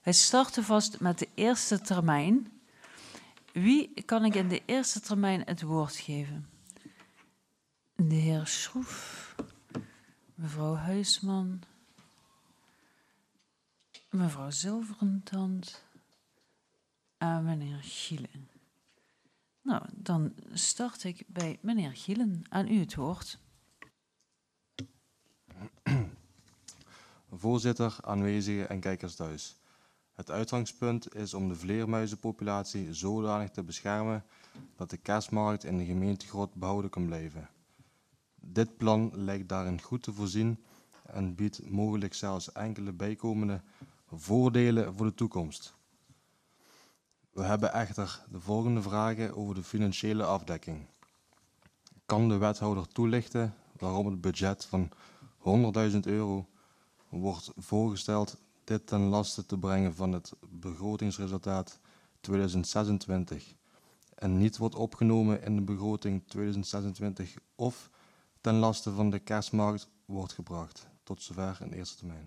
Wij starten vast met de eerste termijn. Wie kan ik in de eerste termijn het woord geven? De heer Schroef, mevrouw Huisman, mevrouw Zilverentand en meneer Gielen. Nou, dan start ik bij meneer Gielen. Aan u het woord. Voorzitter, aanwezigen en kijkers thuis. Het uitgangspunt is om de vleermuizenpopulatie zodanig te beschermen dat de kerstmarkt in de gemeente Grot behouden kan blijven. Dit plan lijkt daarin goed te voorzien en biedt mogelijk zelfs enkele bijkomende voordelen voor de toekomst. We hebben echter de volgende vragen over de financiële afdekking. Kan de wethouder toelichten waarom het budget van €100.000 wordt voorgesteld dit ten laste te brengen van het begrotingsresultaat 2026 en niet wordt opgenomen in de begroting 2026 of ten laste van de kerstmarkt wordt gebracht. Tot zover in eerste termijn.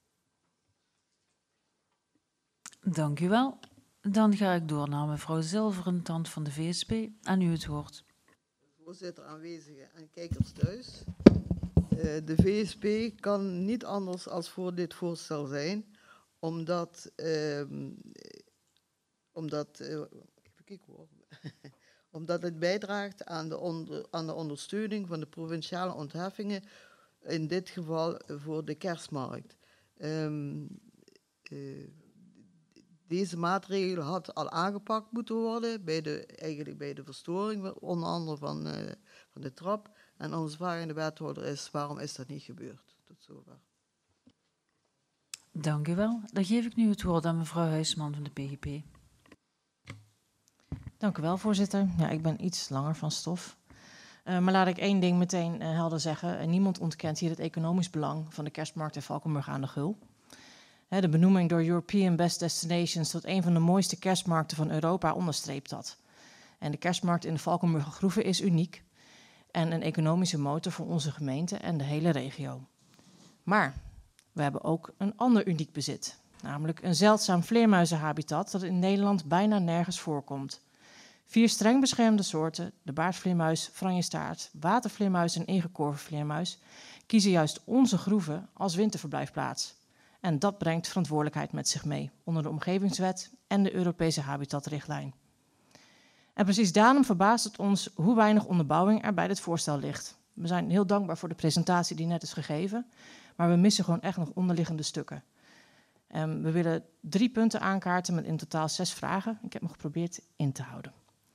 Dank u wel. Dan ga ik door naar mevrouw Zilverentand van de VSP. Aan u het woord. Voorzitter, aanwezigen en kijkers thuis. De VSP kan niet anders als voor dit voorstel zijn, omdat het bijdraagt aan de ondersteuning van de provinciale ontheffingen, in dit geval voor de kerstmarkt. Deze maatregel had al aangepakt moeten worden bij de verstoring, onder andere van de trap. En onze vraag aan de wethouder is, waarom is dat niet gebeurd? Tot zover. Dank u wel. Dan geef ik nu het woord aan mevrouw Huisman van de PGP. Dank u wel, voorzitter. Ja, ik ben iets langer van stof. Maar laat ik één ding meteen helder zeggen. Niemand ontkent hier het economisch belang van de kerstmarkt in Valkenburg aan de Geul. De benoeming door European Best Destinations tot een van de mooiste kerstmarkten van Europa onderstreept dat. En de kerstmarkt in de Valkenburger Groeve is uniek en een economische motor voor onze gemeente en de hele regio. Maar we hebben ook een ander uniek bezit, namelijk een zeldzaam vleermuizenhabitat dat in Nederland bijna nergens voorkomt. 4 streng beschermde soorten, de baardvleermuis, franjestaart, watervleermuis en ingekorven vleermuis, kiezen juist onze groeven als winterverblijfplaats. En dat brengt verantwoordelijkheid met zich mee onder de Omgevingswet en de Europese Habitatrichtlijn. En precies daarom verbaast het ons hoe weinig onderbouwing er bij dit voorstel ligt. We zijn heel dankbaar voor de presentatie die net is gegeven, maar we missen gewoon echt nog onderliggende stukken. We willen 3 punten aankaarten met in totaal 6 vragen. Ik heb me geprobeerd in te houden.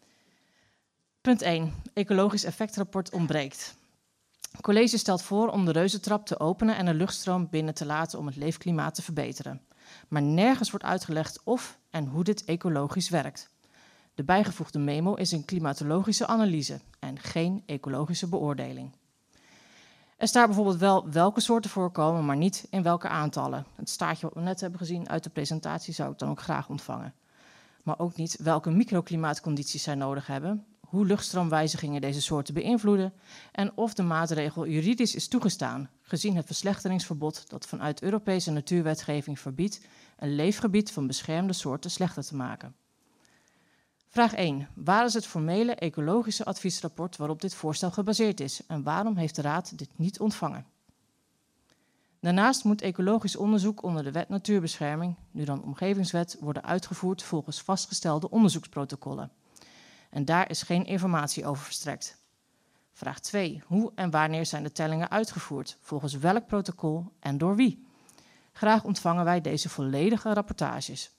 Punt 1. Ecologisch effectrapport ontbreekt. Het college stelt voor om de reuzentrap te openen en de luchtstroom binnen te laten om het leefklimaat te verbeteren. Maar nergens wordt uitgelegd of en hoe dit ecologisch werkt. De bijgevoegde memo is een klimatologische analyse en geen ecologische beoordeling. Er staat bijvoorbeeld wel welke soorten voorkomen, maar niet in welke aantallen. Het staartje wat we net hebben gezien uit de presentatie zou ik dan ook graag ontvangen. Maar ook niet welke microklimaatcondities zij nodig hebben, hoe luchtstroomwijzigingen deze soorten beïnvloeden en of de maatregel juridisch is toegestaan, gezien het verslechteриngsverbod dat vanuit Europese natuurwetgeving verbiedt een leefgebied van beschermde soorten slechter te maken. Vraag 1. Waar is het formele ecologische adviesrapport waarop dit voorstel gebaseerd is en waarom heeft de Raad dit niet ontvangen? Daarnaast moet ecologisch onderzoek onder de Wet Natuurbescherming, nu dan Omgevingswet, worden uitgevoerd volgens vastgestelde onderzoeksprotocollen. En daar is geen informatie over verstrekt. Vraag 2. Hoe en wanneer zijn de tellingen uitgevoerd? Volgens welk protocol en door wie? Graag ontvangen wij deze volledige rapportages.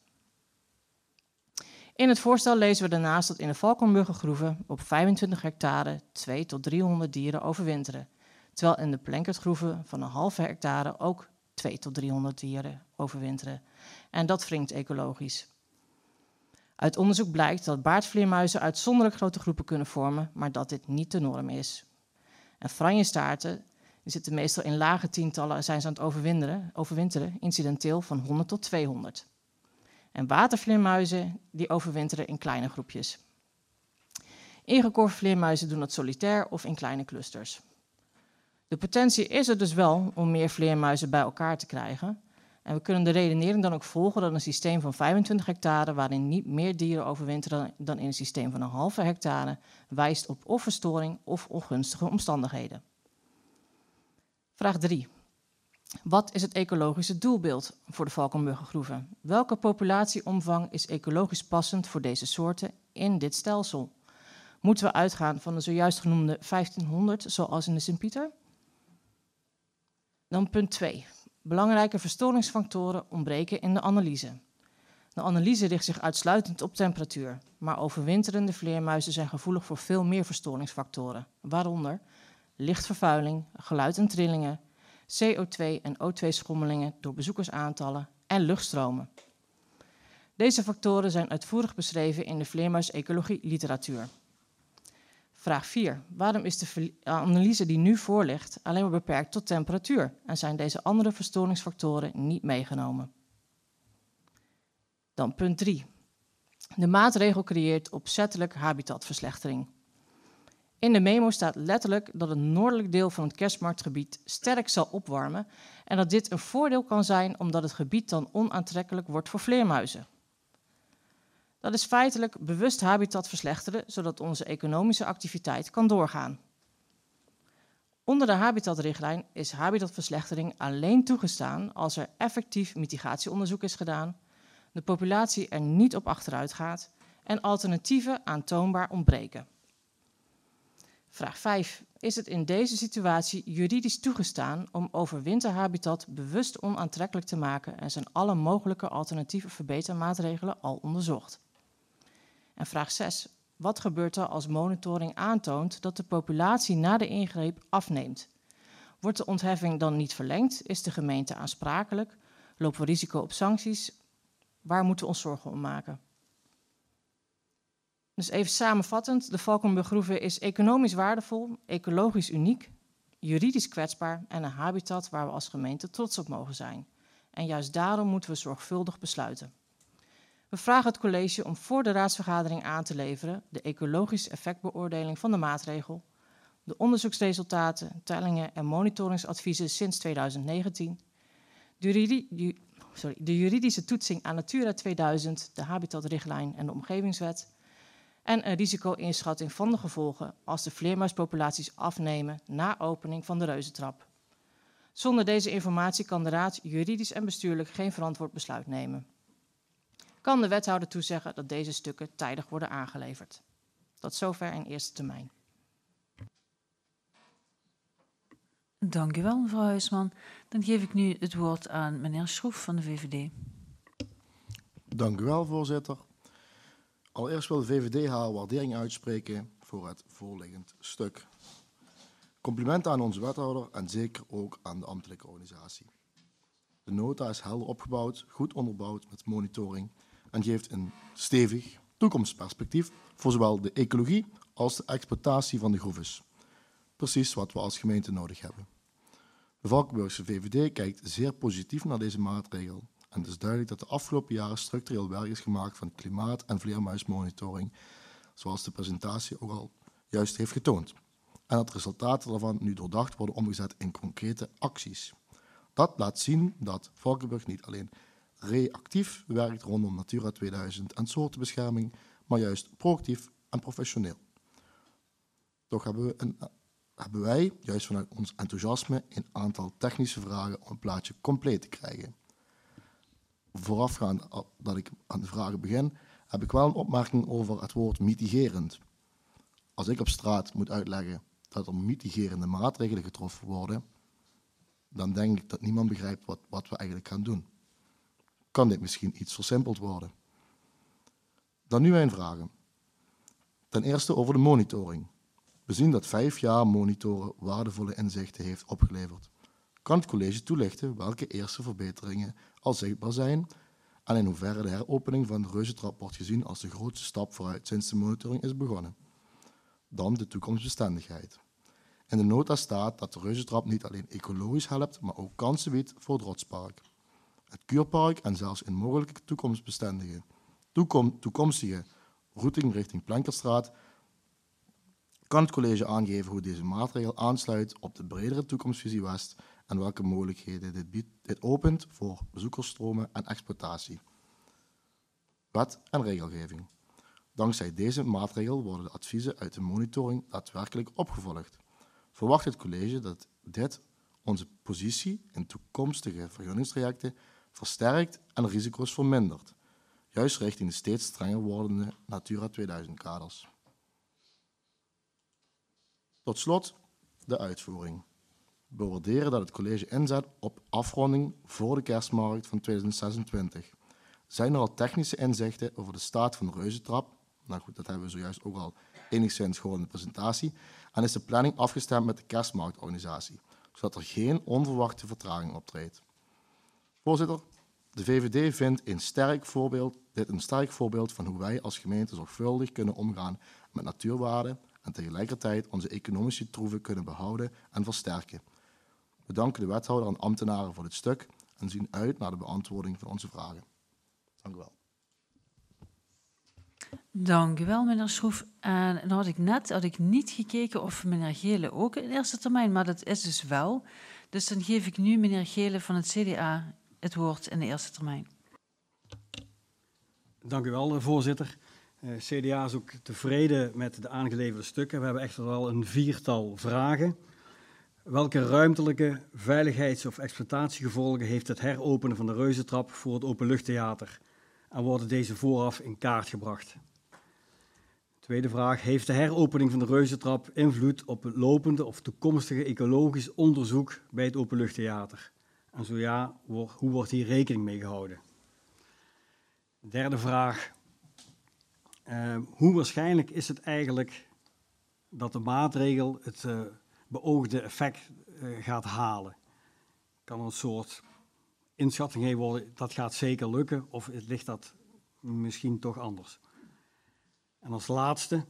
In het voorstel lezen we daarnaast dat in de Valkenburger Groeve op 25 hectare 2 tot 300 dieren overwinteren. Terwijl in de Plenkertgroeve van een halve hectare ook 2 tot 300 dieren overwinteren. En dat wringt ecologisch. Uit onderzoek blijkt dat baardvleermuizen uitzonderlijk grote groepen kunnen vormen, maar dat dit niet de norm is. En franjestaarten die zitten meestal in lage tientallen en zijn ze aan het overwinteren, incidenteel van 100 tot 200. En watervleermuizen die overwinteren in kleine groepjes. Ingekorven vleermuizen doen dat solitair of in kleine clusters. De potentie is er dus wel om meer vleermuizen bij elkaar te krijgen. En we kunnen de redenering dan ook volgen dat een systeem van 25 hectare, waarin niet meer dieren overwinteren dan in een systeem van een halve hectare, wijst op of verstoring of ongunstige omstandigheden. Vraag 3. Wat is het ecologische doelbeeld voor de Valkenburgergroeve? Welke populatieomvang is ecologisch passend voor deze soorten in dit stelsel? Moeten we uitgaan van de zojuist genoemde 1500, zoals in de Sint-Pieter? Dan punt 2. Belangrijke verstoringsfactoren ontbreken in de analyse. De analyse richt zich uitsluitend op temperatuur, maar overwinterende vleermuizen zijn gevoelig voor veel meer verstoringsfactoren, waaronder lichtvervuiling, geluid en trillingen, CO2 en O2-schommelingen door bezoekersaantallen en luchtstromen. Deze factoren zijn uitvoerig beschreven in de vleermuisecologie-literatuur. Vraag 4. Waarom is de analyse die nu voorligt alleen maar beperkt tot temperatuur en zijn deze andere verstoringsfactoren niet meegenomen? Dan punt 3. De maatregel creëert opzettelijk habitatverslechtering. In de memo staat letterlijk dat het noordelijk deel van het kerstmarktgebied sterk zal opwarmen en dat dit een voordeel kan zijn omdat het gebied dan onaantrekkelijk wordt voor vleermuizen. Dat is feitelijk bewust habitat verslechteren, zodat onze economische activiteit kan doorgaan. Onder de habitatrichtlijn is habitatverslechtering alleen toegestaan als er effectief mitigatieonderzoek is gedaan, de populatie er niet op achteruit gaat en alternatieven aantoonbaar ontbreken. Vraag 5. Is het in deze situatie juridisch toegestaan om overwinterhabitat bewust onaantrekkelijk te maken en zijn alle mogelijke alternatieve verbetermaatregelen al onderzocht? En vraag 6. Wat gebeurt er als monitoring aantoont dat de populatie na de ingreep afneemt? Wordt de ontheffing dan niet verlengd? Is de gemeente aansprakelijk? Lopen we risico op sancties? Waar moeten we ons zorgen om maken? Dus even samenvattend, de Valkenburgergroeve is economisch waardevol, ecologisch uniek, juridisch kwetsbaar en een habitat waar we als gemeente trots op mogen zijn. En juist daarom moeten we zorgvuldig besluiten. We vragen het college om voor de raadsvergadering aan te leveren de ecologische effectbeoordeling van de maatregel, de onderzoeksresultaten, tellingen en monitoringsadviezen sinds 2019, de juridische toetsing aan Natura 2000, de habitatrichtlijn en de omgevingswet en een risico-inschatting van de gevolgen als de vleermuispopulaties afnemen na opening van de reuzentrap. Zonder deze informatie kan de raad juridisch en bestuurlijk geen verantwoord besluit nemen. Kan de wethouder toezeggen dat deze stukken tijdig worden aangeleverd. Tot zover in eerste termijn. Dank u wel, mevrouw Huisman. Dan geef ik nu het woord aan meneer Schroef van de VVD. Dank u wel, voorzitter. Allereerst wil de VVD haar waardering uitspreken voor het voorliggend stuk. Complimenten aan onze wethouder en zeker ook aan de ambtelijke organisatie. De nota is helder opgebouwd, goed onderbouwd met monitoring en geeft een stevig toekomstperspectief voor zowel de ecologie als de exploitatie van de groeves. Precies wat we als gemeente nodig hebben. De Valkenburgse VVD kijkt zeer positief naar deze maatregel en het is duidelijk dat de afgelopen jaren structureel werk is gemaakt van klimaat- en vleermuismonitoring, zoals de presentatie ook al juist heeft getoond. En dat de resultaten daarvan nu doordacht worden omgezet in concrete acties. Dat laat zien dat Valkenburg niet alleen reactief werkt rondom Natura 2000 en soortenbescherming, maar juist proactief en professioneel. Toch hebben wij, juist vanuit ons enthousiasme, een aantal technische vragen om een plaatje compleet te krijgen. Voorafgaand dat ik aan de vragen begin, heb ik wel een opmerking over het woord mitigerend. Als ik op straat moet uitleggen dat er mitigerende maatregelen getroffen worden, dan denk ik dat niemand begrijpt wat we eigenlijk gaan doen. Kan dit misschien iets versimpeld worden? Dan nu mijn vragen. Ten eerste over de monitoring. We zien dat 5 jaar monitoren waardevolle inzichten heeft opgeleverd. Kan het college toelichten welke eerste verbeteringen al zichtbaar zijn en in hoeverre de heropening van de reuzentrap wordt gezien als de grootste stap vooruit sinds de monitoring is begonnen? Dan de toekomstbestendigheid. In de nota staat dat de reuzentrap niet alleen ecologisch helpt, maar ook kansen biedt voor het rotspark, het kuurpark en zelfs een mogelijke toekomstige routing richting Plankerstraat. Kan het college aangeven hoe deze maatregel aansluit op de bredere toekomstvisie West en welke mogelijkheden dit opent voor bezoekersstromen en exploitatie. Wet en regelgeving. Dankzij deze maatregel worden de adviezen uit de monitoring daadwerkelijk opgevolgd. Verwacht het college dat dit onze positie in toekomstige vergunningstrajecten versterkt en risico's vermindert, juist richting de steeds strenger wordende Natura 2000-kaders. Tot slot de uitvoering. We waarderen dat het college inzet op afronding voor de kerstmarkt van 2026. Zijn er al technische inzichten over de staat van de reuzentrap? Nou goed, dat hebben we zojuist ook al enigszins gehoord in de presentatie. En is de planning afgestemd met de kerstmarktorganisatie, zodat er geen onverwachte vertraging optreedt. Voorzitter, de VVD vindt dit een sterk voorbeeld van hoe wij als gemeente zorgvuldig kunnen omgaan met natuurwaarden en tegelijkertijd onze economische troeven kunnen behouden en versterken. We danken de wethouder en ambtenaren voor dit stuk en zien uit naar de beantwoording van onze vragen. Dank u wel. Dank u wel, meneer Schroef. En dan had ik niet gekeken of meneer Gele ook in eerste termijn, maar dat is dus wel. Dus dan geef ik nu meneer Gele van het CDA het woord in de eerste termijn. Dank u wel, voorzitter. CDA is ook tevreden met de aangeleverde stukken. We hebben echter wel een 4-tal vragen. Welke ruimtelijke, veiligheids- of exploitatiegevolgen heeft het heropenen van de Reuzentrap voor het openluchttheater? En worden deze vooraf in kaart gebracht? Tweede vraag. Heeft de heropening van de Reuzentrap invloed op het lopende of toekomstige ecologisch onderzoek bij het openluchttheater? En zo ja, hoe wordt hier rekening mee gehouden? Derde vraag. Hoe waarschijnlijk is het eigenlijk dat de maatregel het beoogde effect gaat halen? Kan er een soort inschatting heen worden, dat gaat zeker lukken, of ligt dat misschien toch anders? En als laatste,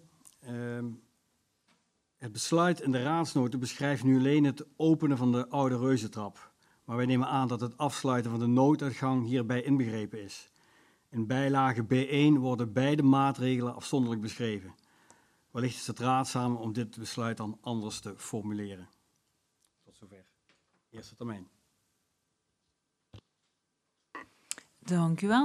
het besluit in de raadsnoten beschrijft nu alleen het openen van de oude Reuzentrap. Maar wij nemen aan dat het afsluiten van de nooduitgang hierbij inbegrepen is. In bijlage B1 worden beide maatregelen afzonderlijk beschreven. Wellicht is het raadzaam om dit besluit dan anders te formuleren. Tot zover. Eerste termijn. Dank u wel.